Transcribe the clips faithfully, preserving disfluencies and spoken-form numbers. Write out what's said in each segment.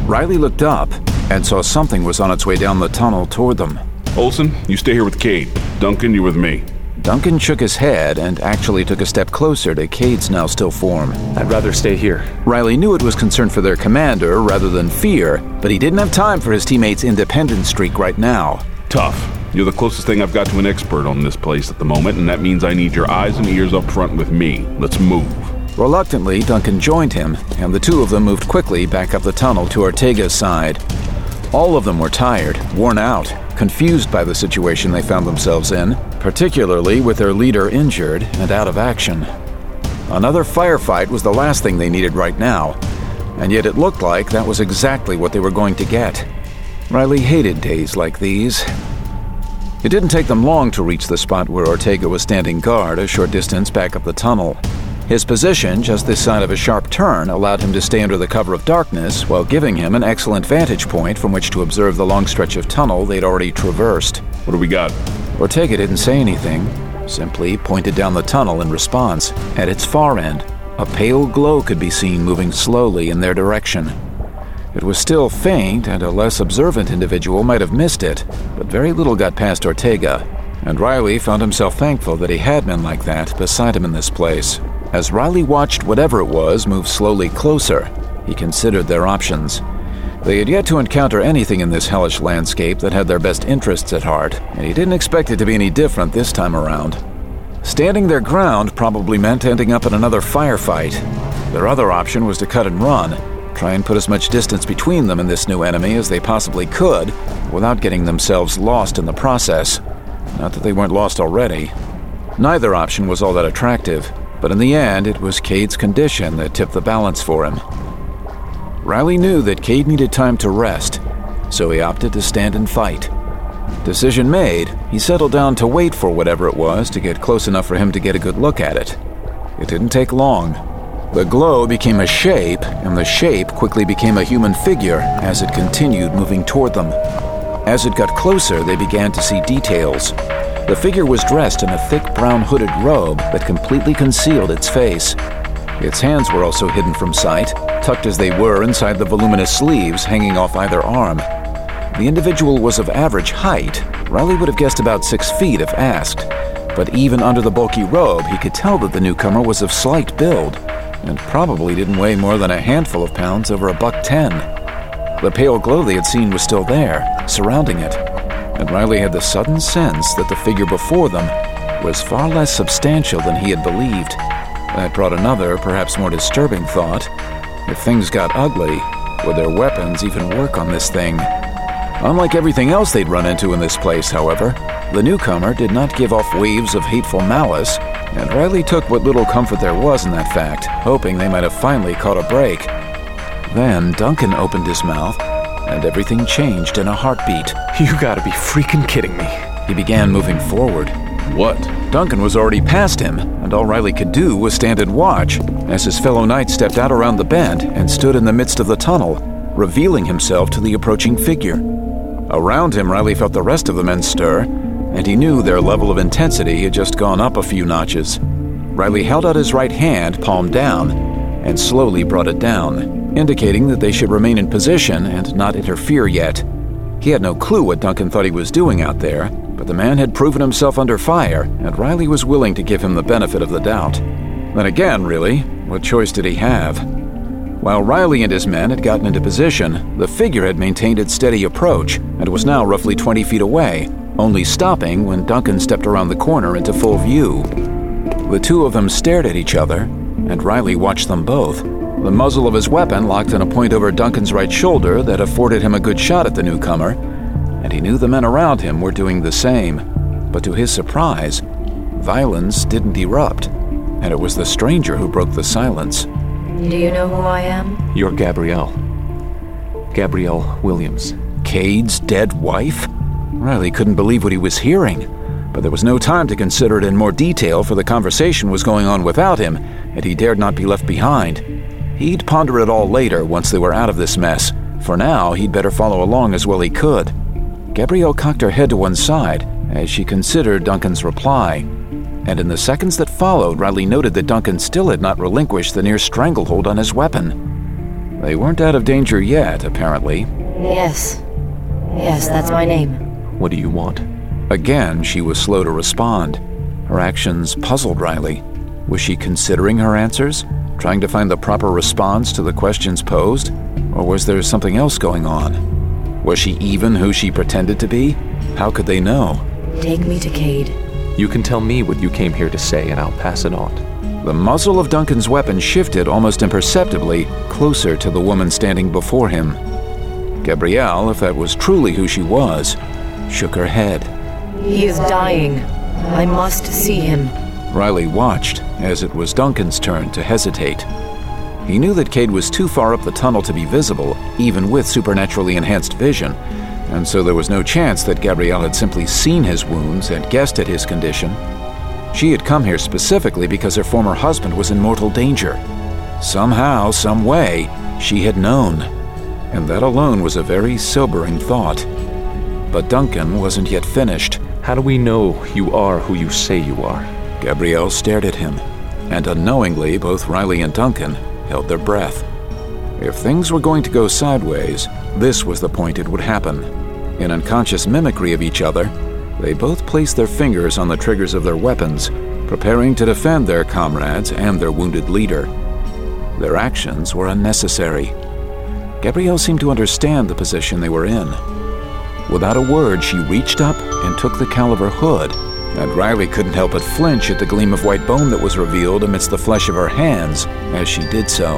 Riley looked up and saw something was on its way down the tunnel toward them. Olson, you stay here with Cade. Duncan, you're with me. Duncan shook his head and actually took a step closer to Cade's now still form. I'd rather stay here. Riley knew it was concern for their commander rather than fear, but he didn't have time for his teammates' independent streak right now. Tough. You're the closest thing I've got to an expert on this place at the moment, and that means I need your eyes and ears up front with me. Let's move. Reluctantly, Duncan joined him, and the two of them moved quickly back up the tunnel to Ortega's side. All of them were tired, worn out, confused by the situation they found themselves in, particularly with their leader injured and out of action. Another firefight was the last thing they needed right now, and yet it looked like that was exactly what they were going to get. Riley hated days like these. It didn't take them long to reach the spot where Ortega was standing guard a short distance back up the tunnel. His position, just this side of a sharp turn, allowed him to stay under the cover of darkness while giving him an excellent vantage point from which to observe the long stretch of tunnel they'd already traversed. What do we got? Ortega didn't say anything, simply pointed down the tunnel in response. At its far end, a pale glow could be seen moving slowly in their direction. It was still faint, and a less observant individual might have missed it, but very little got past Ortega, and Riley found himself thankful that he had men like that beside him in this place. As Riley watched whatever it was move slowly closer, he considered their options. They had yet to encounter anything in this hellish landscape that had their best interests at heart, and he didn't expect it to be any different this time around. Standing their ground probably meant ending up in another firefight. Their other option was to cut and run, try and put as much distance between them and this new enemy as they possibly could without getting themselves lost in the process. Not that they weren't lost already. Neither option was all that attractive, but in the end, it was Cade's condition that tipped the balance for him. Riley knew that Cade needed time to rest, so he opted to stand and fight. Decision made, he settled down to wait for whatever it was to get close enough for him to get a good look at it. It didn't take long. The glow became a shape, and the shape quickly became a human figure as it continued moving toward them. As it got closer, they began to see details. The figure was dressed in a thick brown hooded robe that completely concealed its face. Its hands were also hidden from sight, tucked as they were inside the voluminous sleeves hanging off either arm. The individual was of average height. Riley would have guessed about six feet if asked, but even under the bulky robe, he could tell that the newcomer was of slight build and probably didn't weigh more than a handful of pounds over a buck ten. The pale glow they had seen was still there, surrounding it, and Riley had the sudden sense that the figure before them was far less substantial than he had believed. That brought another, perhaps more disturbing thought. If things got ugly, would their weapons even work on this thing? Unlike everything else they'd run into in this place, however, the newcomer did not give off waves of hateful malice, and Riley took what little comfort there was in that fact, hoping they might have finally caught a break. Then Duncan opened his mouth, and everything changed in a heartbeat. You gotta be freaking kidding me. He began moving forward. What? Duncan was already past him, and all Riley could do was stand and watch as his fellow knight stepped out around the bend and stood in the midst of the tunnel, revealing himself to the approaching figure. Around him, Riley felt the rest of the men stir, and he knew their level of intensity had just gone up a few notches. Riley held out his right hand, palm down, and slowly brought it down, indicating that they should remain in position and not interfere yet. He had no clue what Duncan thought he was doing out there, but the man had proven himself under fire, and Riley was willing to give him the benefit of the doubt. Then again, really, what choice did he have? While Riley and his men had gotten into position, the figure had maintained its steady approach and was now roughly twenty feet away, only stopping when Duncan stepped around the corner into full view. The two of them stared at each other, and Riley watched them both. The muzzle of his weapon locked in a point over Duncan's right shoulder that afforded him a good shot at the newcomer, and he knew the men around him were doing the same. But to his surprise, violence didn't erupt, and it was the stranger who broke the silence. Do you know who I am? You're Gabrielle. Gabrielle Williams. Cade's dead wife? Riley couldn't believe what he was hearing, but there was no time to consider it in more detail, for the conversation was going on without him, and he dared not be left behind. He'd ponder it all later once they were out of this mess. For now, he'd better follow along as well he could. Gabrielle cocked her head to one side as she considered Duncan's reply, and in the seconds that followed, Riley noted that Duncan still had not relinquished the near stranglehold on his weapon. They weren't out of danger yet, apparently. Yes. Yes, that's my name. What do you want? Again, she was slow to respond. Her actions puzzled Riley. Was she considering her answers? Trying to find the proper response to the questions posed? Or was there something else going on? Was she even who she pretended to be? How could they know? Take me to Cade. You can tell me what you came here to say, and I'll pass it on. The muzzle of Duncan's weapon shifted almost imperceptibly, closer to the woman standing before him. Gabrielle, if that was truly who she was, shook her head. He is dying. I must see him. Riley watched as it was Duncan's turn to hesitate. He knew that Cade was too far up the tunnel to be visible, even with supernaturally enhanced vision, and so there was no chance that Gabrielle had simply seen his wounds and guessed at his condition. She had come here specifically because her former husband was in mortal danger. Somehow, some way, she had known, and that alone was a very sobering thought. But Duncan wasn't yet finished. How do we know you are who you say you are? Gabrielle stared at him, and unknowingly both Riley and Duncan held their breath. If things were going to go sideways, this was the point it would happen. In unconscious mimicry of each other, they both placed their fingers on the triggers of their weapons, preparing to defend their comrades and their wounded leader. Their actions were unnecessary. Gabrielle seemed to understand the position they were in. Without a word, she reached up and took the caliber hood, and Riley couldn't help but flinch at the gleam of white bone that was revealed amidst the flesh of her hands as she did so.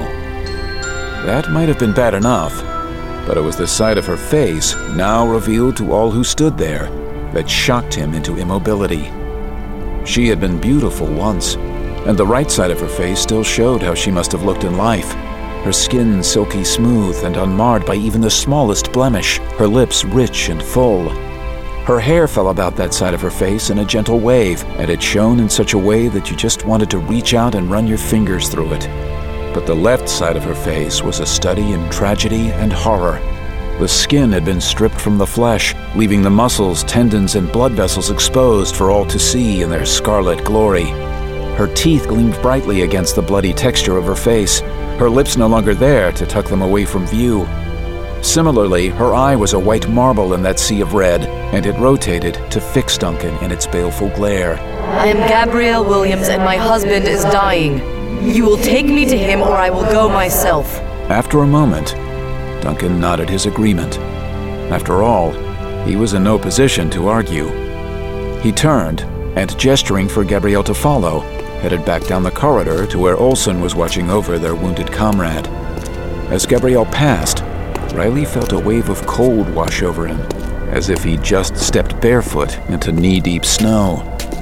That might have been bad enough, but it was the side of her face, now revealed to all who stood there, that shocked him into immobility. She had been beautiful once, and the right side of her face still showed how she must have looked in life. Her skin silky smooth and unmarred by even the smallest blemish, her lips rich and full. Her hair fell about that side of her face in a gentle wave, and it shone in such a way that you just wanted to reach out and run your fingers through it. But the left side of her face was a study in tragedy and horror. The skin had been stripped from the flesh, leaving the muscles, tendons, and blood vessels exposed for all to see in their scarlet glory. Her teeth gleamed brightly against the bloody texture of her face, her lips no longer there to tuck them away from view. Similarly, her eye was a white marble in that sea of red, and it rotated to fix Duncan in its baleful glare. I am Gabrielle Williams, and my husband is dying. You will take me to him, or I will go myself. After a moment, Duncan nodded his agreement. After all, he was in no position to argue. He turned, and gesturing for Gabrielle to follow, headed back down the corridor to where Olsen was watching over their wounded comrade. As Gabrielle passed, Riley felt a wave of cold wash over him, as if he'd just stepped barefoot into knee-deep snow.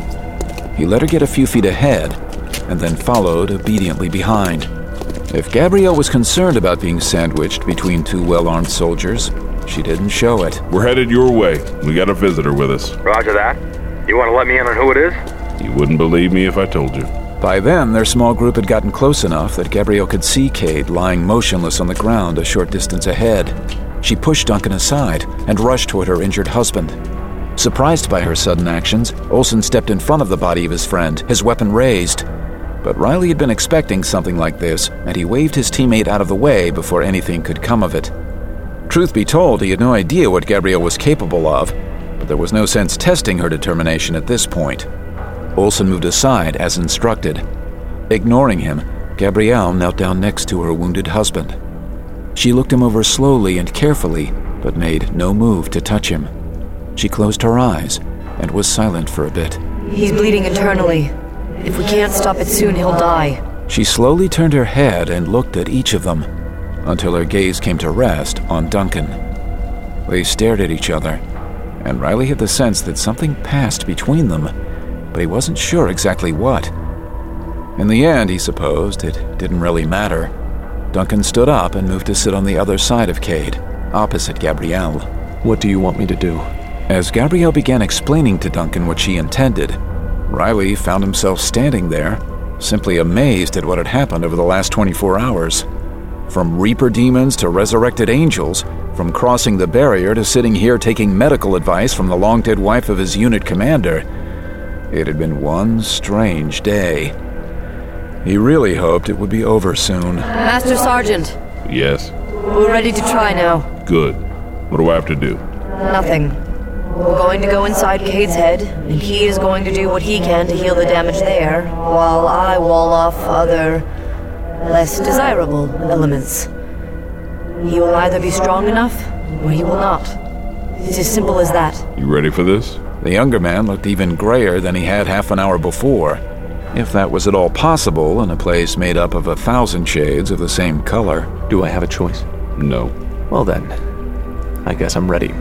He let her get a few feet ahead, and then followed obediently behind. If Gabrielle was concerned about being sandwiched between two well-armed soldiers, she didn't show it. We're headed your way. We got a visitor with us. Roger that. You want to let me in on who it is? You wouldn't believe me if I told you. By then, their small group had gotten close enough that Gabrielle could see Cade lying motionless on the ground a short distance ahead. She pushed Duncan aside and rushed toward her injured husband. Surprised by her sudden actions, Olsen stepped in front of the body of his friend, his weapon raised. But Riley had been expecting something like this, and he waved his teammate out of the way before anything could come of it. Truth be told, he had no idea what Gabrielle was capable of, but there was no sense testing her determination at this point. Olsen moved aside as instructed. Ignoring him, Gabrielle knelt down next to her wounded husband. She looked him over slowly and carefully, but made no move to touch him. She closed her eyes and was silent for a bit. He's bleeding internally. If we can't stop it soon, he'll die. She slowly turned her head and looked at each of them, until her gaze came to rest on Duncan. They stared at each other, and Riley had the sense that something passed between them, but he wasn't sure exactly what. In the end, he supposed, it didn't really matter. Duncan stood up and moved to sit on the other side of Cade, opposite Gabrielle. What do you want me to do? As Gabrielle began explaining to Duncan what she intended, Riley found himself standing there, simply amazed at what had happened over the last twenty-four hours. From Reaper demons to resurrected angels, from crossing the barrier to sitting here taking medical advice from the long-dead wife of his unit commander, it had been one strange day. He really hoped it would be over soon. Master Sergeant, Yes? We're ready to try now. Good. What do I have to do? Nothing. We're going to go inside Cade's head, and he is going to do what he can to heal the damage there, while I wall off other, less desirable elements. He will either be strong enough, or he will not. It's as simple as that. You ready for this? The younger man looked even grayer than he had half an hour before, if that was at all possible in a place made up of a thousand shades of the same color. Do I have a choice? No. Well then, I guess I'm ready.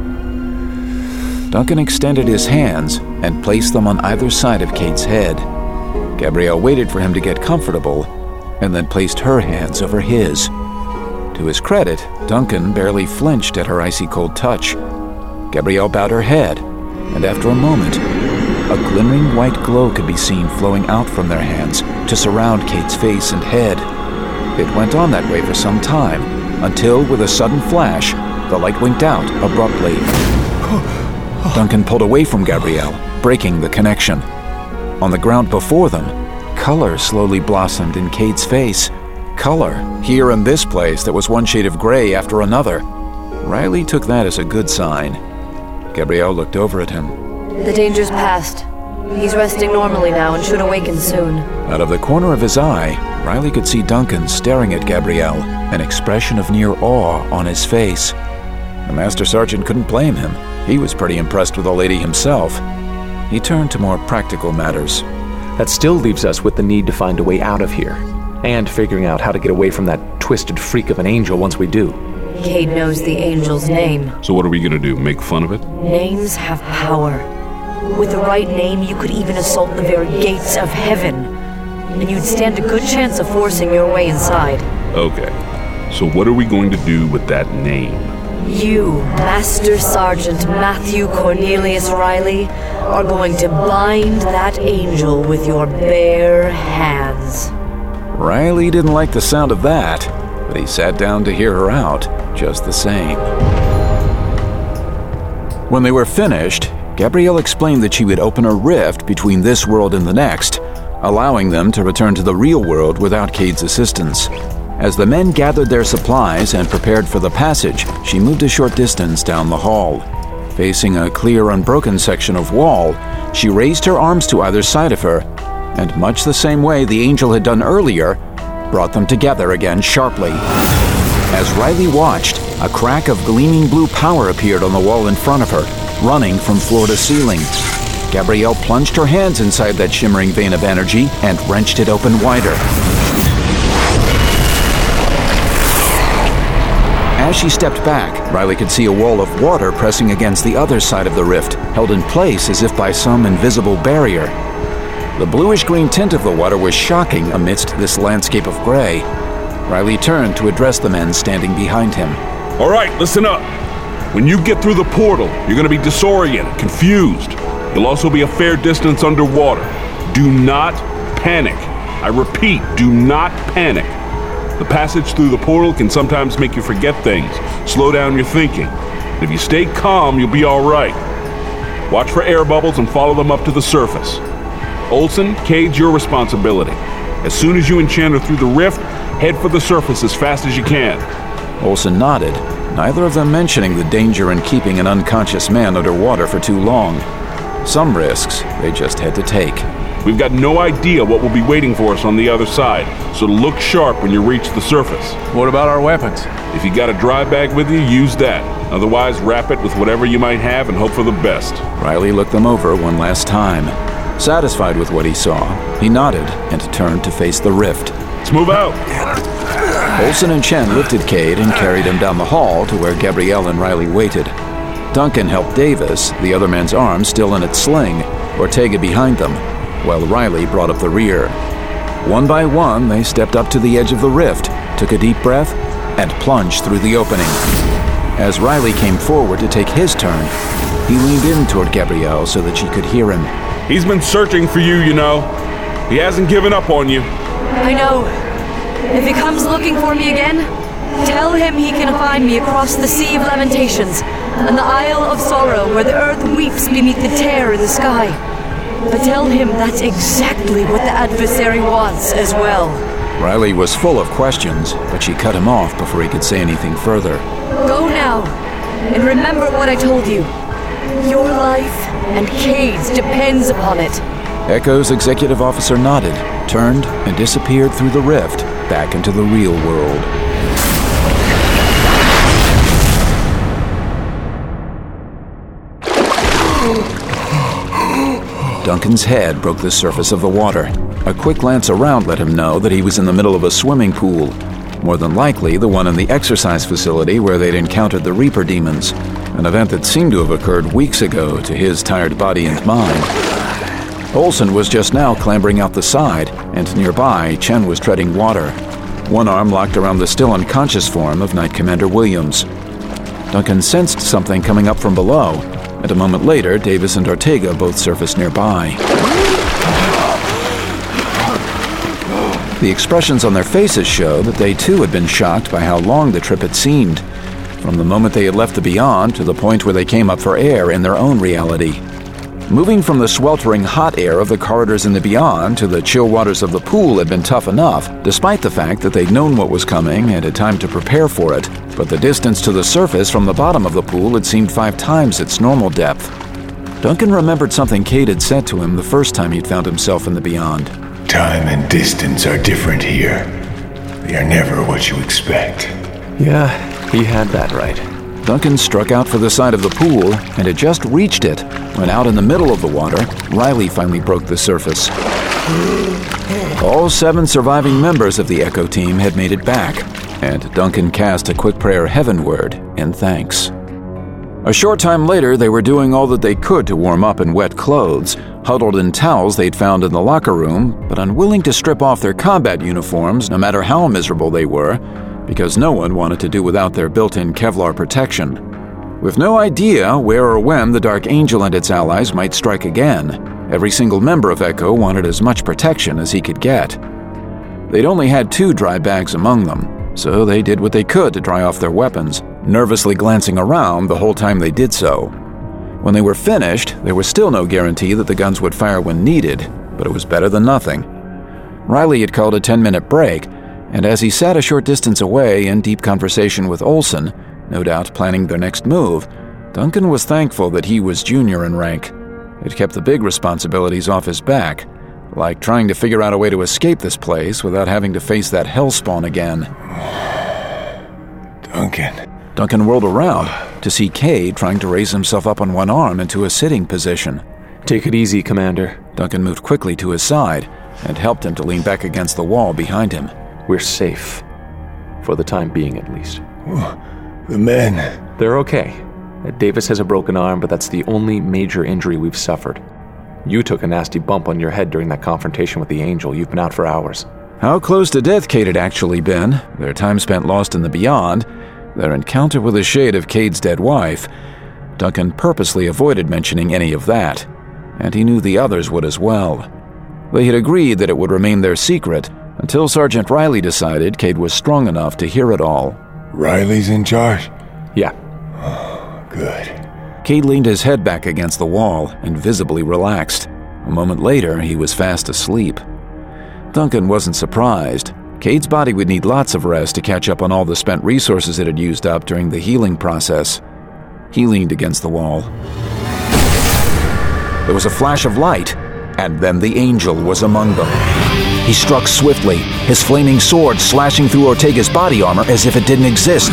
Duncan extended his hands and placed them on either side of Kate's head. Gabrielle waited for him to get comfortable, and then placed her hands over his. To his credit, Duncan barely flinched at her icy-cold touch. Gabrielle bowed her head, and after a moment, a glimmering white glow could be seen flowing out from their hands to surround Kate's face and head. It went on that way for some time, until, with a sudden flash, the light winked out abruptly. Duncan pulled away from Gabrielle, breaking the connection. On the ground before them, color slowly blossomed in Kate's face. Color, here in this place that was one shade of gray after another. Riley took that as a good sign. Gabrielle looked over at him. The danger's past. He's resting normally now and should awaken soon. Out of the corner of his eye, Riley could see Duncan staring at Gabrielle, an expression of near awe on his face. The Master Sergeant couldn't blame him. He was pretty impressed with the lady himself. He turned to more practical matters. That still leaves us with the need to find a way out of here, and figuring out how to get away from that twisted freak of an angel once we do. Cade knows the angel's name. So what are we gonna do, make fun of it? Names have power. With the right name, you could even assault the very gates of heaven, and you'd stand a good chance of forcing your way inside. Okay, so what are we going to do with that name? You, Master Sergeant Matthew Cornelius Riley, are going to bind that angel with your bare hands. Riley didn't like the sound of that, but he sat down to hear her out just the same. When they were finished, Gabrielle explained that she would open a rift between this world and the next, allowing them to return to the real world without Cade's assistance. As the men gathered their supplies and prepared for the passage, she moved a short distance down the hall. Facing a clear, unbroken section of wall, she raised her arms to either side of her, and much the same way the angel had done earlier, brought them together again sharply. As Riley watched, a crack of gleaming blue power appeared on the wall in front of her, running from floor to ceiling. Gabrielle plunged her hands inside that shimmering vein of energy and wrenched it open wider. As she stepped back, Riley could see a wall of water pressing against the other side of the rift, held in place as if by some invisible barrier. The bluish-green tint of the water was shocking amidst this landscape of gray. Riley turned to address the men standing behind him. All right, listen up. When you get through the portal, you're going to be disoriented, confused. You'll also be a fair distance underwater. Do not panic. I repeat, do not panic. The passage through the portal can sometimes make you forget things, slow down your thinking. If you stay calm, you'll be all right. Watch for air bubbles and follow them up to the surface. Olson, Cade's your responsibility. As soon as you enchant her through the rift, head for the surface as fast as you can. Olson nodded, neither of them mentioning the danger in keeping an unconscious man underwater for too long. Some risks they just had to take. We've got no idea what will be waiting for us on the other side, so look sharp when you reach the surface. What about our weapons? If you got a dry bag with you, use that. Otherwise, wrap it with whatever you might have and hope for the best. Riley looked them over one last time. Satisfied with what he saw, he nodded and turned to face the rift. Let's move out. Olson and Chen lifted Cade and carried him down the hall to where Gabrielle and Riley waited. Duncan helped Davis, the other man's arm still in its sling, Ortega behind them, while Riley brought up the rear. One by one, they stepped up to the edge of the rift, took a deep breath, and plunged through the opening. As Riley came forward to take his turn, he leaned in toward Gabrielle so that she could hear him. He's been searching for you, you know. He hasn't given up on you. I know. If he comes looking for me again, tell him he can find me across the Sea of Lamentations and the Isle of Sorrow where the earth weeps beneath the tear in the sky. But tell him that's exactly what the adversary wants as well. Riley was full of questions, but she cut him off before he could say anything further. Go now, and remember what I told you. Your life and Cade's depends upon it. Echo's executive officer nodded, turned, and disappeared through the rift back into the real world. Duncan's head broke the surface of the water. A quick glance around let him know that he was in the middle of a swimming pool. More than likely, the one in the exercise facility where they'd encountered the Reaper demons, an event that seemed to have occurred weeks ago to his tired body and mind. Olsen was just now clambering out the side, and nearby, Chen was treading water, one arm locked around the still unconscious form of Knight Commander Williams. Duncan sensed something coming up from below, and a moment later, Davis and Ortega both surfaced nearby. The expressions on their faces showed that they too had been shocked by how long the trip had seemed, from the moment they had left the Beyond to the point where they came up for air in their own reality. Moving from the sweltering hot air of the corridors in the Beyond to the chill waters of the pool had been tough enough, despite the fact that they'd known what was coming and had time to prepare for it, but the distance to the surface from the bottom of the pool had seemed five times its normal depth. Duncan remembered something Cade had said to him the first time he'd found himself in the Beyond. Time and distance are different here. They are never what you expect. Yeah, he had that right. Duncan struck out for the side of the pool and had just reached it when out in the middle of the water, Riley finally broke the surface. All seven surviving members of the Echo team had made it back, and Duncan cast a quick prayer heavenward in thanks. A short time later, they were doing all that they could to warm up in wet clothes, huddled in towels they'd found in the locker room, but unwilling to strip off their combat uniforms no matter how miserable they were, because no one wanted to do without their built-in Kevlar protection. With no idea where or when the Dark Angel and its allies might strike again, every single member of Echo wanted as much protection as he could get. They'd only had two dry bags among them, so they did what they could to dry off their weapons, nervously glancing around the whole time they did so. When they were finished, there was still no guarantee that the guns would fire when needed, but it was better than nothing. Riley had called a ten-minute break, and as he sat a short distance away in deep conversation with Olsen, no doubt planning their next move, Duncan was thankful that he was junior in rank. It kept the big responsibilities off his back, like trying to figure out a way to escape this place without having to face that hellspawn again. Duncan. Duncan whirled around to see Cade trying to raise himself up on one arm into a sitting position. Take it easy, Commander. Duncan moved quickly to his side and helped him to lean back against the wall behind him. We're safe. For the time being, at least. The men... They're okay. Davis has a broken arm, but that's the only major injury we've suffered. You took a nasty bump on your head during that confrontation with the Angel. You've been out for hours. How close to death Cade had actually been, their time spent lost in the Beyond, their encounter with a shade of Cade's dead wife, Duncan purposely avoided mentioning any of that, and he knew the others would as well. They had agreed that it would remain their secret until Sergeant Riley decided Cade was strong enough to hear it all. Riley's in charge? Yeah. Oh, good. Cade leaned his head back against the wall and visibly relaxed. A moment later, he was fast asleep. Duncan wasn't surprised. Cade's body would need lots of rest to catch up on all the spent resources it had used up during the healing process. He leaned against the wall. There was a flash of light, and then the Angel was among them. He struck swiftly, his flaming sword slashing through Ortega's body armor as if it didn't exist.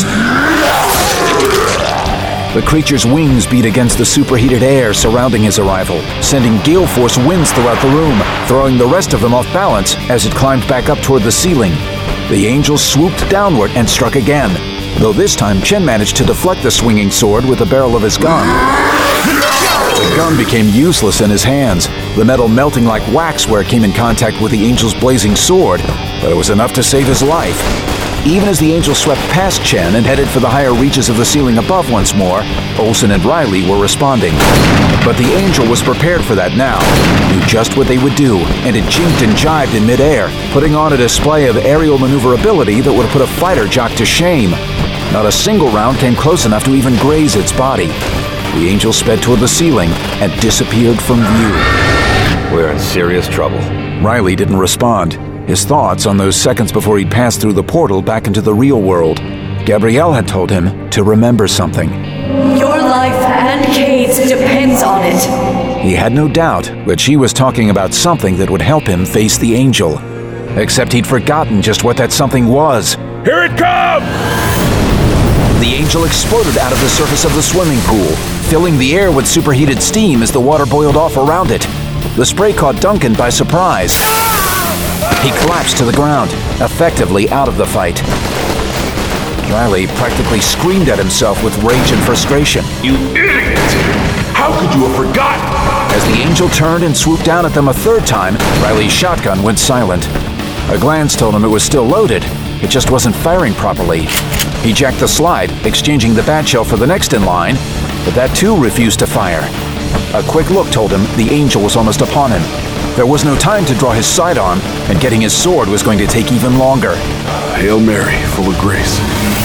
The creature's wings beat against the superheated air surrounding his arrival, sending gale force winds throughout the room, throwing the rest of them off balance as it climbed back up toward the ceiling. The Angel swooped downward and struck again, though this time Chen managed to deflect the swinging sword with the barrel of his gun. The gun became useless in his hands, the metal melting like wax where it came in contact with the Angel's blazing sword, but it was enough to save his life. Even as the Angel swept past Chen and headed for the higher reaches of the ceiling above once more, Olsen and Riley were responding. But the Angel was prepared for that now, knew just what they would do, and it jinked and jibed in midair, putting on a display of aerial maneuverability that would have put a fighter jock to shame. Not a single round came close enough to even graze its body. The Angel sped toward the ceiling and disappeared from view. We're in serious trouble. Riley didn't respond. His thoughts on those seconds before he'd passed through the portal back into the real world. Gabrielle had told him to remember something. Your life and Cade's depends on it. He had no doubt that she was talking about something that would help him face the Angel. Except he'd forgotten just what that something was. Here it comes! The Angel exploded out of the surface of the swimming pool, filling the air with superheated steam as the water boiled off around it. The spray caught Duncan by surprise. He collapsed to the ground, effectively out of the fight. Riley practically screamed at himself with rage and frustration. You idiot! How could you have forgotten? As the Angel turned and swooped down at them a third time, Riley's shotgun went silent. A glance told him it was still loaded. It just wasn't firing properly. He jacked the slide, exchanging the bat shell for the next in line, but that too refused to fire. A quick look told him the Angel was almost upon him. There was no time to draw his sidearm, and getting his sword was going to take even longer. Hail Mary, full of grace.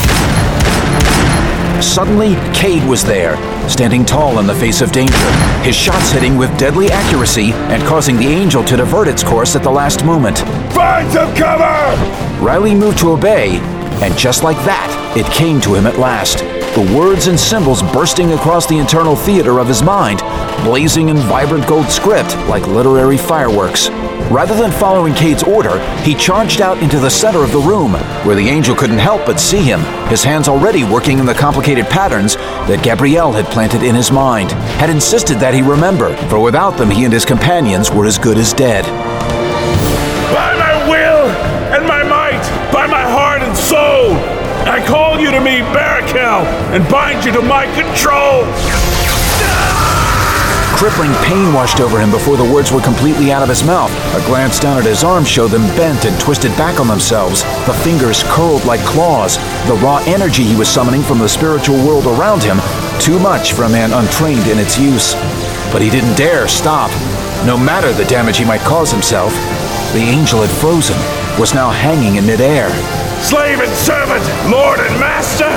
Suddenly, Cade was there, standing tall in the face of danger, his shots hitting with deadly accuracy and causing the Angel to divert its course at the last moment. Find some cover! Riley moved to obey, and just like that, it came to him at last. The words and symbols bursting across the internal theater of his mind, blazing in vibrant gold script like literary fireworks. Rather than following Cade's order, he charged out into the center of the room, where the Angel couldn't help but see him, his hands already working in the complicated patterns that Gabrielle had planted in his mind, had insisted that he remember, for without them he and his companions were as good as dead. By my will and my might, by my heart and soul, I call you to me, Barakel, and bind you to my control! Crippling pain washed over him before the words were completely out of his mouth. A glance down at his arms showed them bent and twisted back on themselves, the fingers curled like claws, the raw energy he was summoning from the spiritual world around him, too much for a man untrained in its use. But he didn't dare stop. No matter the damage he might cause himself, the Angel had frozen, was now hanging in midair. Slave and servant, lord and master!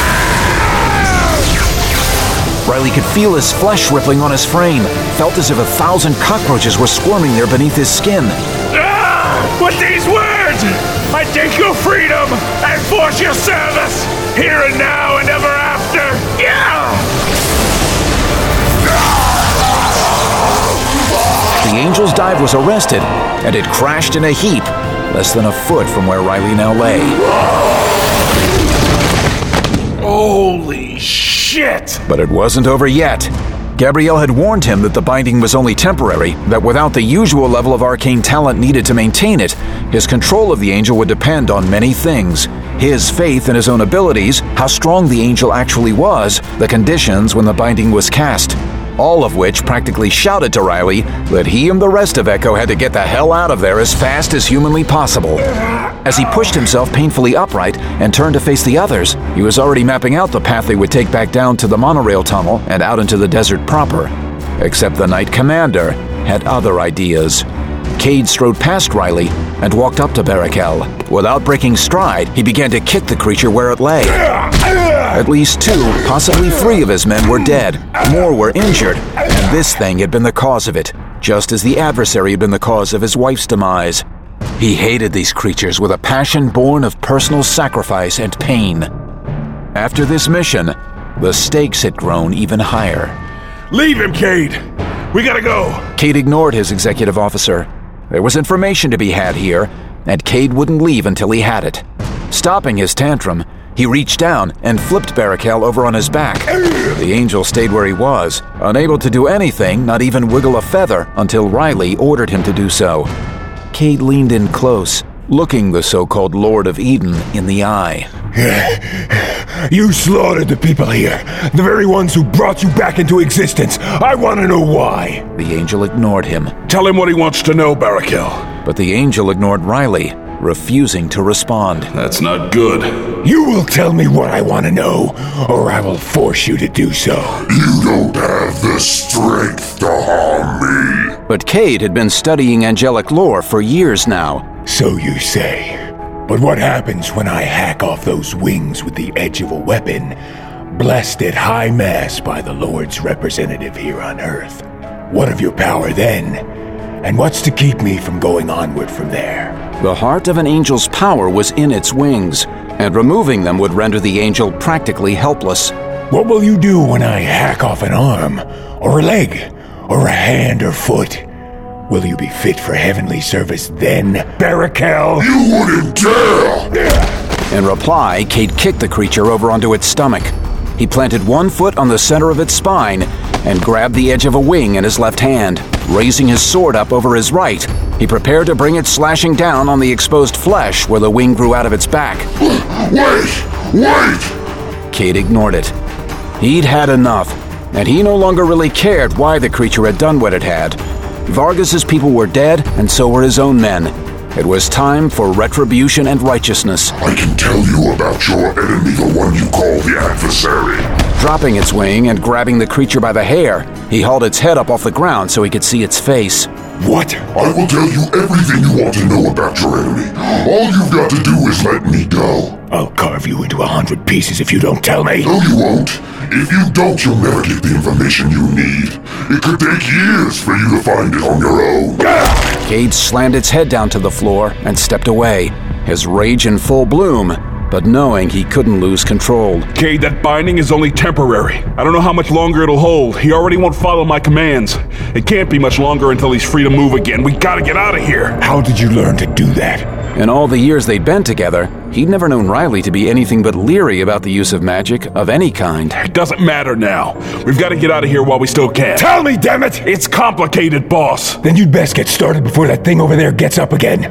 Riley could feel his flesh rippling on his frame, felt as if a thousand cockroaches were squirming there beneath his skin. Ah! With these words, I take your freedom and force your service, here and now and ever after. Yeah! The Angel's dive was arrested, and it crashed in a heap, less than a foot from where Riley now lay. Holy shit! But it wasn't over yet. Gabrielle had warned him that the binding was only temporary, that without the usual level of arcane talent needed to maintain it, his control of the Angel would depend on many things. His faith in his own abilities, how strong the Angel actually was, the conditions when the binding was cast. All of which practically shouted to Riley that he and the rest of Echo had to get the hell out of there as fast as humanly possible. As he pushed himself painfully upright and turned to face the others, he was already mapping out the path they would take back down to the monorail tunnel and out into the desert proper. Except the Knight Commander had other ideas. Cade strode past Riley and walked up to Barakel. Without breaking stride, he began to kick the creature where it lay. At least two, possibly three of his men were dead. More were injured, and this thing had been the cause of it, just as the adversary had been the cause of his wife's demise. He hated these creatures with a passion born of personal sacrifice and pain. After this mission, the stakes had grown even higher. Leave him, Cade! We gotta go! Cade ignored his executive officer. There was information to be had here, and Cade wouldn't leave until he had it. Stopping his tantrum, he reached down and flipped Barakel over on his back. The Angel stayed where he was, unable to do anything, not even wiggle a feather, until Riley ordered him to do so. Cade leaned in close, looking the so-called Lord of Eden in the eye. You slaughtered the people here, the very ones who brought you back into existence. I want to know why. The Angel ignored him. Tell him what he wants to know, Barakel. But the Angel ignored Riley, refusing to respond. That's not good. You will tell me what I want to know, or I will force you to do so. You don't have the strength to harm me. But Cade had been studying angelic lore for years now. So you say. But what happens when I hack off those wings with the edge of a weapon, blessed at high mass by the Lord's representative here on Earth? What of your power then? And what's to keep me from going onward from there? The heart of an angel's power was in its wings, and removing them would render the angel practically helpless. What will you do when I hack off an arm, or a leg, or a hand or foot? Will you be fit for heavenly service then, Barakel? You wouldn't dare! In reply, Cade kicked the creature over onto its stomach. He planted one foot on the center of its spine and grabbed the edge of a wing in his left hand. Raising his sword up over his right, he prepared to bring it slashing down on the exposed flesh where the wing grew out of its back. Wait! Wait! Cade ignored it. He'd had enough, and he no longer really cared why the creature had done what it had. Vargas's people were dead, and so were his own men. It was time for retribution and righteousness. I can tell you about your enemy, the one you call the adversary. Dropping its wing and grabbing the creature by the hair, he hauled its head up off the ground so he could see its face. What? I will tell you everything you want to know about your enemy. All you've got to do is let me go. I'll carve you into a hundred pieces if you don't tell me. No, you won't. If you don't, you'll never get the information you need. It could take years for you to find it on your own. Cade slammed its head down to the floor and stepped away, his rage in full bloom, but knowing he couldn't lose control. Cade, that binding is only temporary. I don't know how much longer it'll hold. He already won't follow my commands. It can't be much longer until he's free to move again. We gotta get out of here. How did you learn to do that? In all the years they'd been together, he'd never known Riley to be anything but leery about the use of magic of any kind. It doesn't matter now. We've got to get out of here while we still can. Tell me, damn it! It's complicated, boss. Then you'd best get started before that thing over there gets up again.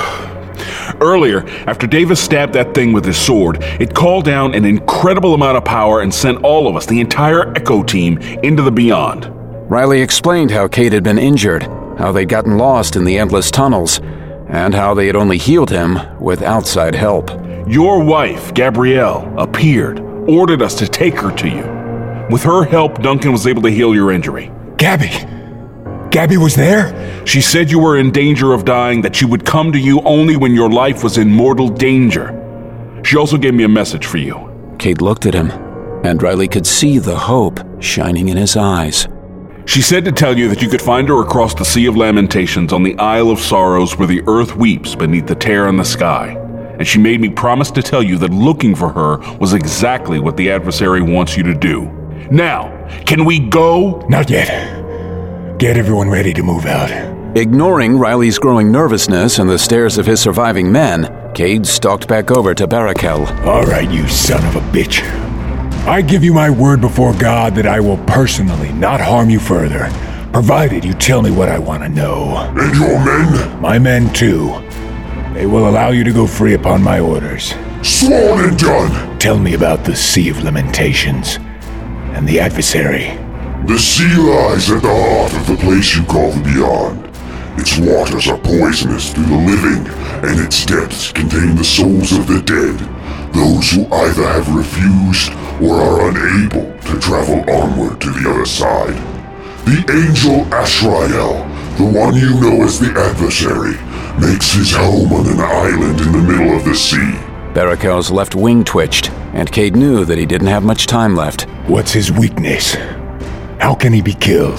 Earlier, after Davis stabbed that thing with his sword, it called down an incredible amount of power and sent all of us, the entire Echo team, into the beyond. Riley explained how Cade had been injured, how they'd gotten lost in the endless tunnels, and how they had only healed him with outside help. Your wife, Gabrielle, appeared, ordered us to take her to you. With her help, Duncan was able to heal your injury. Gabby? Gabby was there? She said you were in danger of dying, that she would come to you only when your life was in mortal danger. She also gave me a message for you. Cade looked at him, and Riley could see the hope shining in his eyes. She said to tell you that you could find her across the Sea of Lamentations on the Isle of Sorrows where the earth weeps beneath the tear in the sky. And she made me promise to tell you that looking for her was exactly what the adversary wants you to do. Now, can we go? Not yet. Get everyone ready to move out. Ignoring Riley's growing nervousness and the stares of his surviving men, Cade stalked back over to Barakel. All right, you son of a bitch. I give you my word before God that I will personally not harm you further, provided you tell me what I want to know. And your men? My men, too. They will allow you to go free upon my orders. Sworn and done! Tell me about the Sea of Lamentations and the adversary. The sea lies at the heart of the place you call the Beyond. Its waters are poisonous to the living, and its depths contain the souls of the dead, those who either have refused or are unable to travel onward to the other side. The angel Ashrael, the one you know as the adversary, makes his home on an island in the middle of the sea. Barakel's left wing twitched, and Cade knew that he didn't have much time left. What's his weakness? How can he be killed?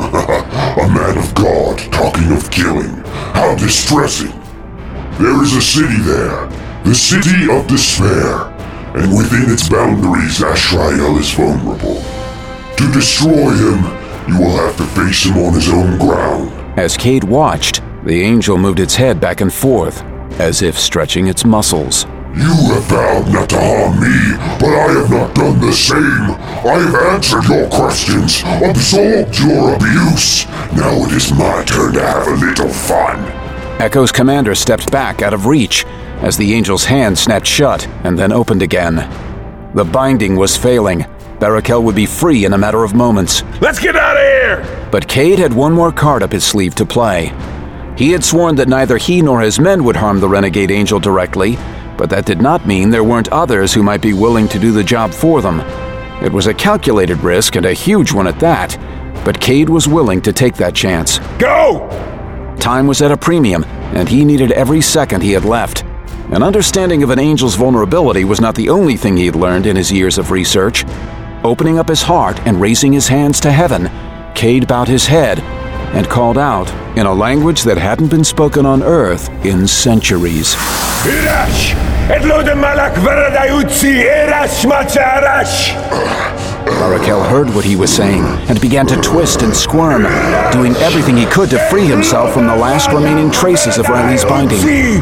A man of God talking of killing. How distressing. There is a city there, the City of Despair, and within its boundaries Ashrael is vulnerable. To destroy him, you will have to face him on his own ground. As Cade watched, the angel moved its head back and forth, as if stretching its muscles. You have vowed not to harm me, but I have not done the same. I have answered your questions, absorbed your abuse. Now it is my turn to have a little fun. Echo's commander stepped back out of reach, as the angel's hand snapped shut and then opened again. The binding was failing. Barakel would be free in a matter of moments. Let's get out of here! But Cade had one more card up his sleeve to play. He had sworn that neither he nor his men would harm the renegade angel directly, but that did not mean there weren't others who might be willing to do the job for them. It was a calculated risk, and a huge one at that, but Cade was willing to take that chance. Go! Time was at a premium, and he needed every second he had left. An understanding of an angel's vulnerability was not the only thing he'd learned in his years of research. Opening up his heart and raising his hands to heaven, Cade bowed his head and called out in a language that hadn't been spoken on Earth in centuries. Irash! Edlode malak veradayutsi Irash macharash! Barakel heard what he was saying and began to twist and squirm, doing everything he could to free himself from the last remaining traces of Riley's binding.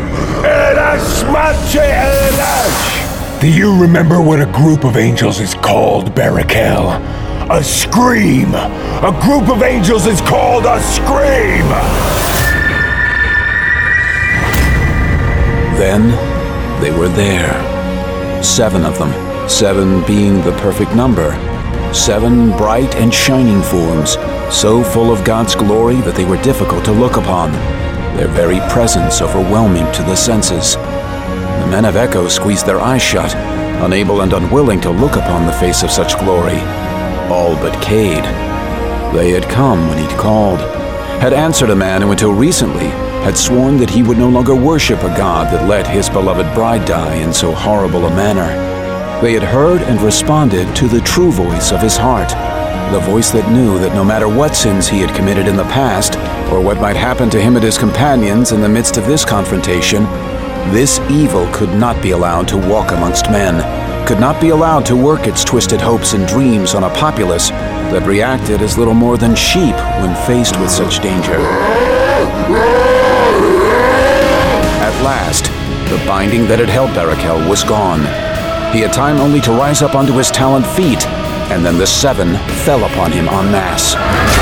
Do you remember what a group of angels is called, Barakel? A scream! A group of angels is called a scream! Then they were there. Seven of them. Seven being the perfect number. Seven bright and shining forms, so full of God's glory that they were difficult to look upon, their very presence overwhelming to the senses. The men of Echo squeezed their eyes shut, unable and unwilling to look upon the face of such glory. All but Cade. They had come when he'd called, had answered a man who until recently had sworn that he would no longer worship a God that let his beloved bride die in so horrible a manner. They had heard and responded to the true voice of his heart, the voice that knew that no matter what sins he had committed in the past, or what might happen to him and his companions in the midst of this confrontation, this evil could not be allowed to walk amongst men, could not be allowed to work its twisted hopes and dreams on a populace that reacted as little more than sheep when faced with such danger. At last, the binding that had held Barakel was gone. He had time only to rise up onto his taloned feet, and then the seven fell upon him en masse.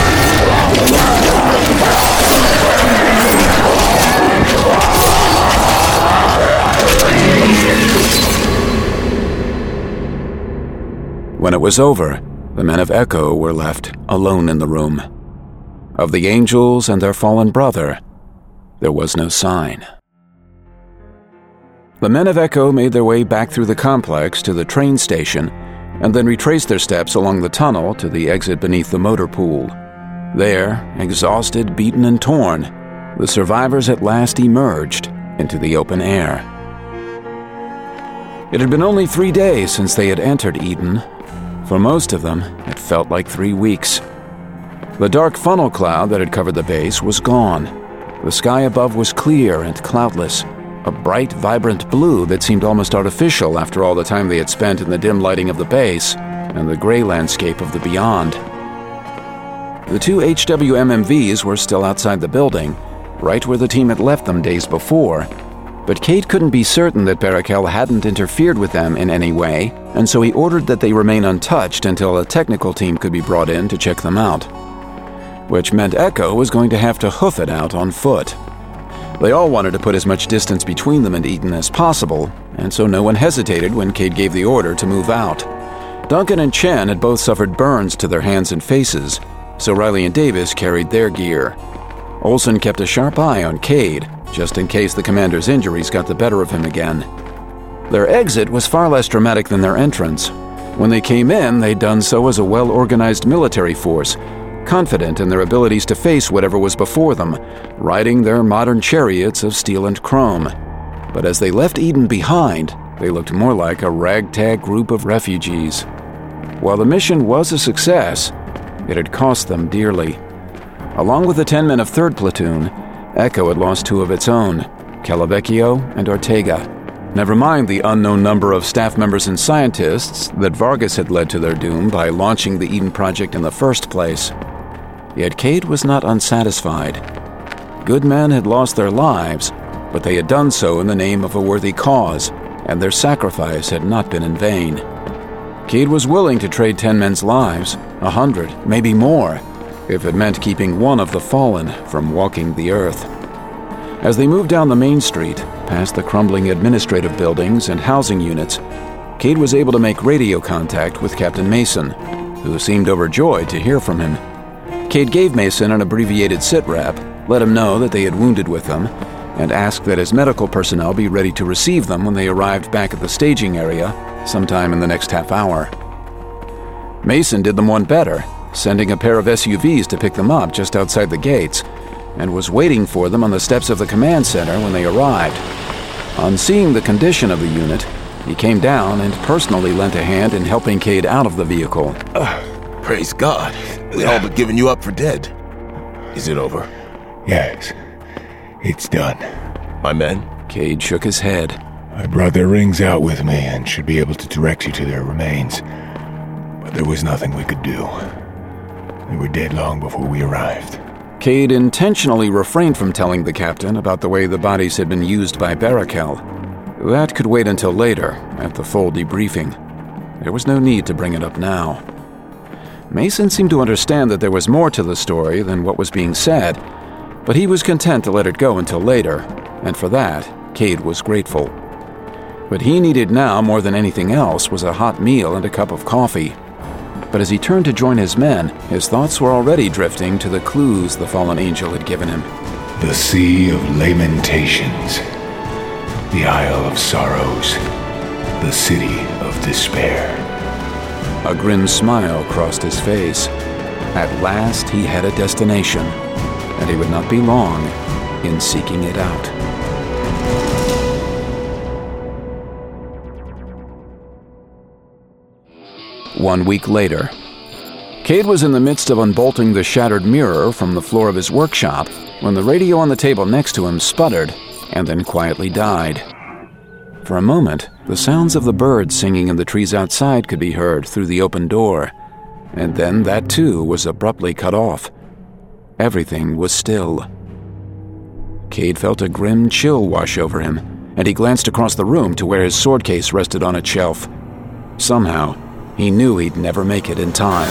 When it was over, the men of Echo were left alone in the room. Of the angels and their fallen brother, there was no sign. The men of Echo made their way back through the complex to the train station and then retraced their steps along the tunnel to the exit beneath the motor pool. There, exhausted, beaten, and torn, the survivors at last emerged into the open air. It had been only three days since they had entered Eden. For most of them, it felt like three weeks. The dark funnel cloud that had covered the base was gone. The sky above was clear and cloudless, a bright, vibrant blue that seemed almost artificial after all the time they had spent in the dim lighting of the base and the gray landscape of the beyond. The two H W M M Vs were still outside the building, right where the team had left them days before, but Cade couldn't be certain that Barakel hadn't interfered with them in any way, and so he ordered that they remain untouched until a technical team could be brought in to check them out. Which meant Echo was going to have to hoof it out on foot. They all wanted to put as much distance between them and Eden as possible, and so no one hesitated when Cade gave the order to move out. Duncan and Chen had both suffered burns to their hands and faces, so Riley and Davis carried their gear. Olsen kept a sharp eye on Cade, just in case the commander's injuries got the better of him again. Their exit was far less dramatic than their entrance. When they came in, they'd done so as a well-organized military force, confident in their abilities to face whatever was before them, riding their modern chariots of steel and chrome. But as they left Eden behind, they looked more like a ragtag group of refugees. While the mission was a success, it had cost them dearly. Along with the ten men of third Platoon, Echo had lost two of its own, Calavecchio and Ortega. Never mind the unknown number of staff members and scientists that Vargas had led to their doom by launching the Eden Project in the first place. Yet Cade was not unsatisfied. Good men had lost their lives, but they had done so in the name of a worthy cause, and their sacrifice had not been in vain. Cade was willing to trade ten men's lives, a hundred, maybe more, if it meant keeping one of the fallen from walking the earth. As they moved down the main street, past the crumbling administrative buildings and housing units, Cade was able to make radio contact with Captain Mason, who seemed overjoyed to hear from him. Cade gave Mason an abbreviated sitrep, let him know that they had wounded with them, and asked that his medical personnel be ready to receive them when they arrived back at the staging area sometime in the next half hour. Mason did them one better, sending a pair of S U Vs to pick them up just outside the gates, and was waiting for them on the steps of the command center when they arrived. On seeing the condition of the unit, he came down and personally lent a hand in helping Cade out of the vehicle. Uh, praise God. We all but given you up for dead. Is it over? Yes. It's done. My men? Cade shook his head. I brought their rings out with me and should be able to direct you to their remains. But there was nothing we could do. They were dead long before we arrived. Cade intentionally refrained from telling the captain about the way the bodies had been used by Barakel. That could wait until later, at the full debriefing. There was no need to bring it up now. Mason seemed to understand that there was more to the story than what was being said, but he was content to let it go until later, and for that, Cade was grateful. What he needed now more than anything else was a hot meal and a cup of coffee. But as he turned to join his men, his thoughts were already drifting to the clues the fallen angel had given him. The Sea of Lamentations. The Isle of Sorrows. The City of Despair. A grim smile crossed his face. At last he had a destination, and he would not be long in seeking it out. One week later, Cade was in the midst of unbolting the shattered mirror from the floor of his workshop when the radio on the table next to him sputtered and then quietly died. For a moment, the sounds of the birds singing in the trees outside could be heard through the open door, and then that too was abruptly cut off. Everything was still. Cade felt a grim chill wash over him, and he glanced across the room to where his sword case rested on its shelf. Somehow, he knew he'd never make it in time.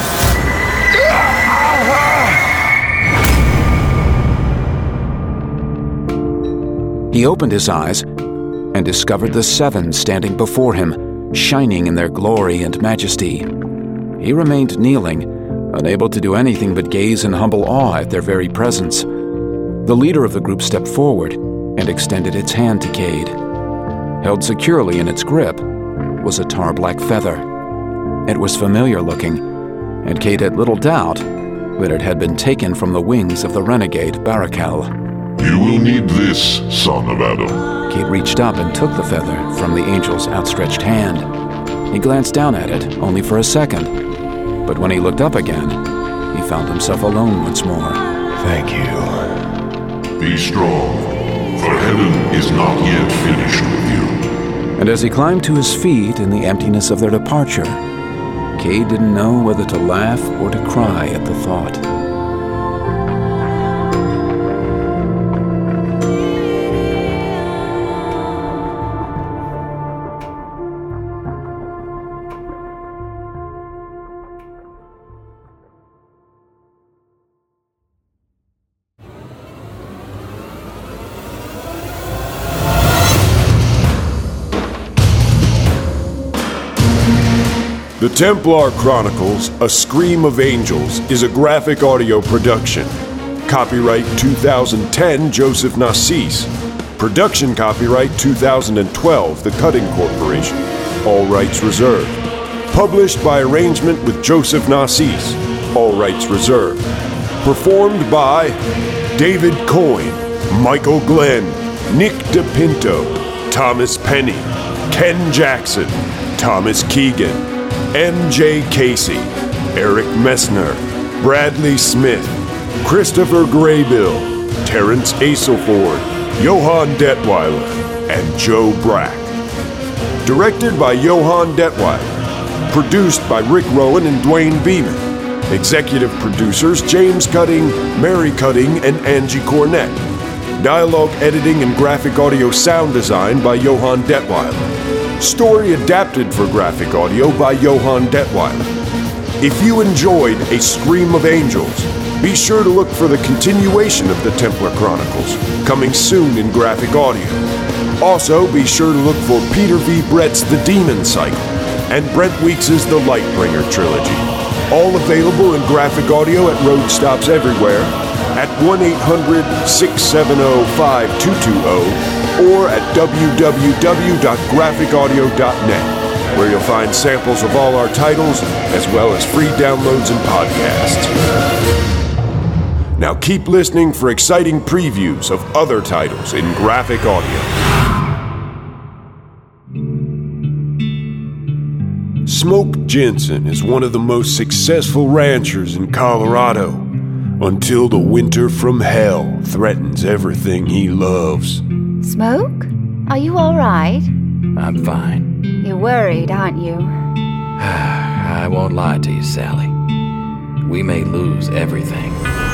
He opened his eyes and discovered the Seven standing before him, shining in their glory and majesty. He remained kneeling, unable to do anything but gaze in humble awe at their very presence. The leader of the group stepped forward and extended its hand to Cade. Held securely in its grip was a tar-black feather. It was familiar looking, and Cade had little doubt that it had been taken from the wings of the renegade Barakel. You will need this, son of Adam. Cade reached up and took the feather from the angel's outstretched hand. He glanced down at it only for a second, but when he looked up again, he found himself alone once more. Thank you. Be strong, for heaven is not yet finished with you. And as he climbed to his feet in the emptiness of their departure, Cade didn't know whether to laugh or to cry at the thought. The Templar Chronicles, A Scream of Angels, is a graphic audio production. Copyright two thousand ten, Joseph Nassis. Production copyright two thousand twelve, The Cutting Corporation. All rights reserved. Published by arrangement with Joseph Nassis. All rights reserved. Performed by David Coyne, Michael Glenn, Nick DePinto, Thomas Penny, Ken Jackson, Thomas Keegan, M J Casey, Eric Messner, Bradley Smith, Christopher Graybill, Terrence Aselford, Johann Detweiler, and Joe Brack. Directed by Johann Detweiler. Produced by Rick Rowan and Dwayne Beeman. Executive producers James Cutting, Mary Cutting, and Angie Cornett. Dialogue editing and graphic audio sound design by Johann Detweiler. Story adapted for graphic audio by Johann Detweiler. If you enjoyed A Scream of Angels, be sure to look for the continuation of the Templar Chronicles, coming soon in graphic audio. Also, be sure to look for Peter V. Brett's The Demon Cycle and Brent Weeks' The Lightbringer Trilogy. All available in graphic audio at road stops everywhere, at one eight hundred, six seven zero, five two two zero or at w w w dot graphic audio dot net, where you'll find samples of all our titles as well as free downloads and podcasts. Now keep listening for exciting previews of other titles in graphic audio. Smoke Jensen is one of the most successful ranchers in Colorado. until the winter from hell threatens everything he loves. Smoke? Are you all right? I'm fine. You're worried, aren't you? I won't lie to you, Sally. We may lose everything.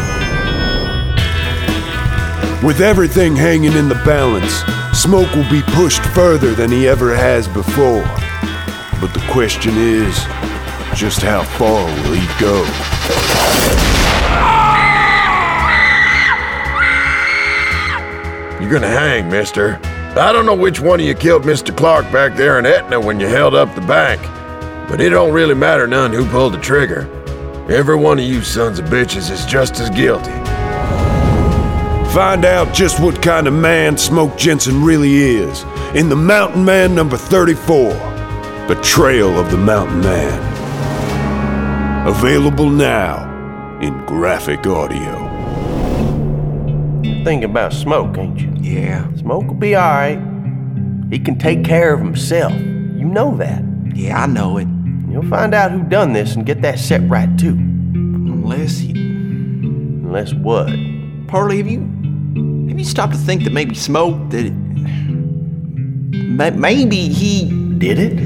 With everything hanging in the balance, Smoke will be pushed further than he ever has before. But the question is, just how far will he go? You're gonna hang, mister. I don't know which one of you killed Mister Clark back there in Etna when you held up the bank, but it don't really matter none who pulled the trigger. Every one of you sons of bitches is just as guilty. Find out just what kind of man Smoke Jensen really is in The Mountain Man number thirty-four, Betrayal of the Mountain Man. Available now in graphic audio. Thinking about Smoke, ain't you? Yeah. Smoke will be alright. He can take care of himself. You know that. Yeah, I know it. You'll find out who done this and get that set right, too. Unless he... Unless what? Parley, have you... Have you stopped to think that maybe Smoke did it? Maybe he... Did it?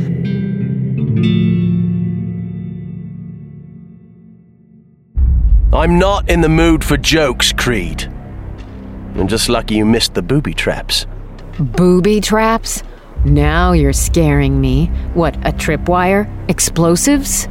I'm not in the mood for jokes, Creed. I'm just lucky you missed the booby traps. Booby traps? Now you're scaring me. What, a tripwire? Explosives?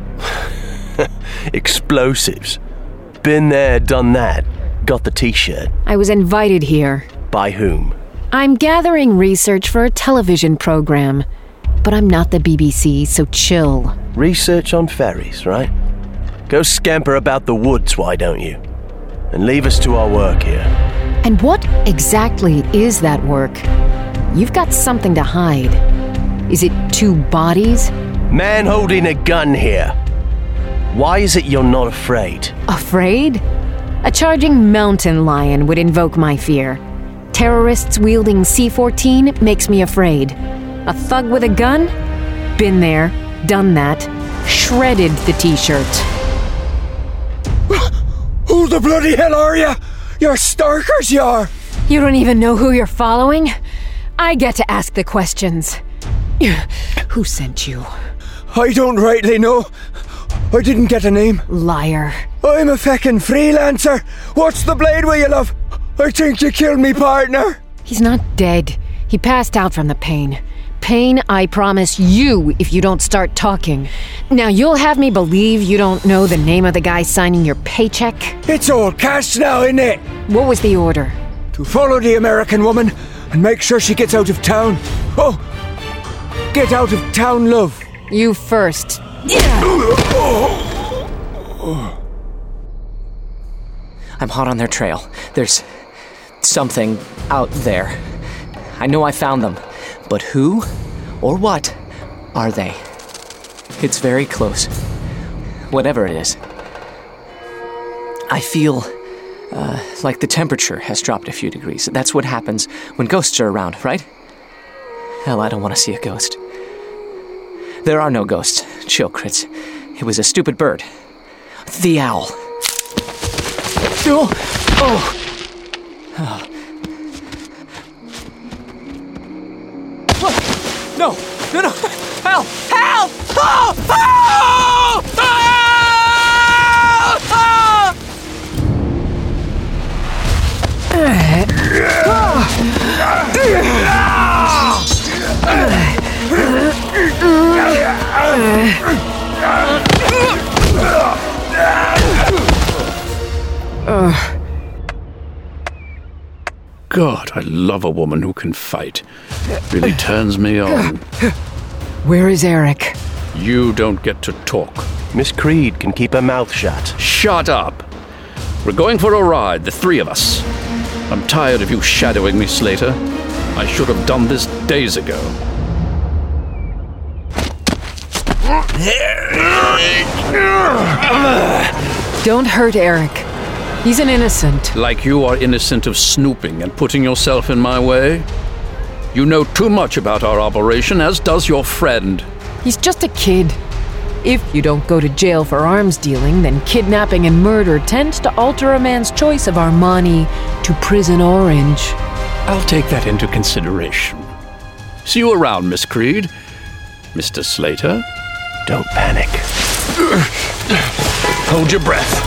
Explosives. Been there, done that. Got the t-shirt. I was invited here. By whom? I'm gathering research for a television program. But I'm not the B B C, so chill. Research on ferries, right? Go scamper about the woods, why don't you? And leave us to our work here. And what exactly is that work? You've got something to hide. Is it two bodies? Man holding a gun here. Why is it you're not afraid? Afraid? A charging mountain lion would invoke my fear. Terrorists wielding C fourteen makes me afraid. A thug with a gun? Been there, done that. Shredded the t-shirt. Who the bloody hell are you? You're Starkers, you are! You don't even know who you're following? I get to ask the questions. Who sent you? I don't rightly know. I didn't get a name. Liar. I'm a feckin' freelancer. What's the blade with you, love? I think you killed me partner. He's not dead. He passed out from the pain. Pain I promise you if you don't start talking. Now you'll have me believe you don't know the name of the guy signing your paycheck? It's all cash now, isn't it? What was the order? To follow the American woman and make sure she gets out of town. Oh, get out of town, love. You first. I'm hot on their trail. There's something out there. I know I found them. But who or what are they? It's very close. Whatever it is. I feel uh, like the temperature has dropped a few degrees. That's what happens when ghosts are around, right? Hell, I don't want to see a ghost. There are no ghosts. Chill, Crits. It was a stupid bird. The owl. Oh! Oh! Oh. No! No, no! Help! Help! Oh! Oh! Oh! God, I love a woman who can fight. Really turns me on. Where is Eric? You don't get to talk. Miss Creed can keep her mouth shut. Shut up! We're going for a ride, the three of us. I'm tired of you shadowing me, Slater. I should have done this days ago. Don't hurt Eric. He's an innocent. Like you are innocent of snooping and putting yourself in my way? You know too much about our operation, as does your friend. He's just a kid. If you don't go to jail for arms dealing, then kidnapping and murder tends to alter a man's choice of Armani to Prison Orange. I'll take that into consideration. See you around, Miss Creed. Mister Slater? Don't panic. Hold your breath.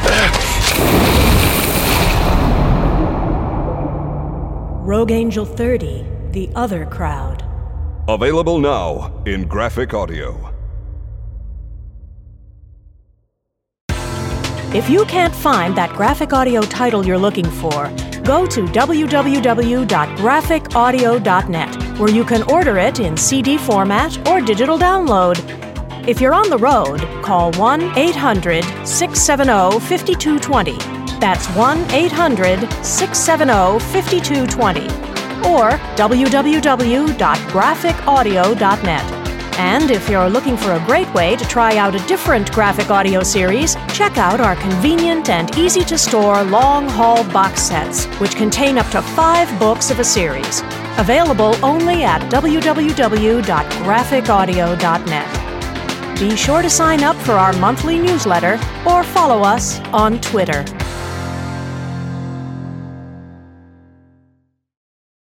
Rogue Angel thirty, The Other Crowd. Available now in graphic audio. If you can't find that graphic audio title you're looking for, go to w w w dot graphic audio dot net, where you can order it in C D format or digital download. If you're on the road, call one eight hundred, six seven zero, five two two zero. That's one eight hundred, six seven zero, five two two zero. Or w w w dot graphic audio dot net. And if you're looking for a great way to try out a different graphic audio series, check out our convenient and easy-to-store long-haul box sets, which contain up to five books of a series. Available only at w w w dot graphic audio dot net. Be sure to sign up for our monthly newsletter or follow us on Twitter.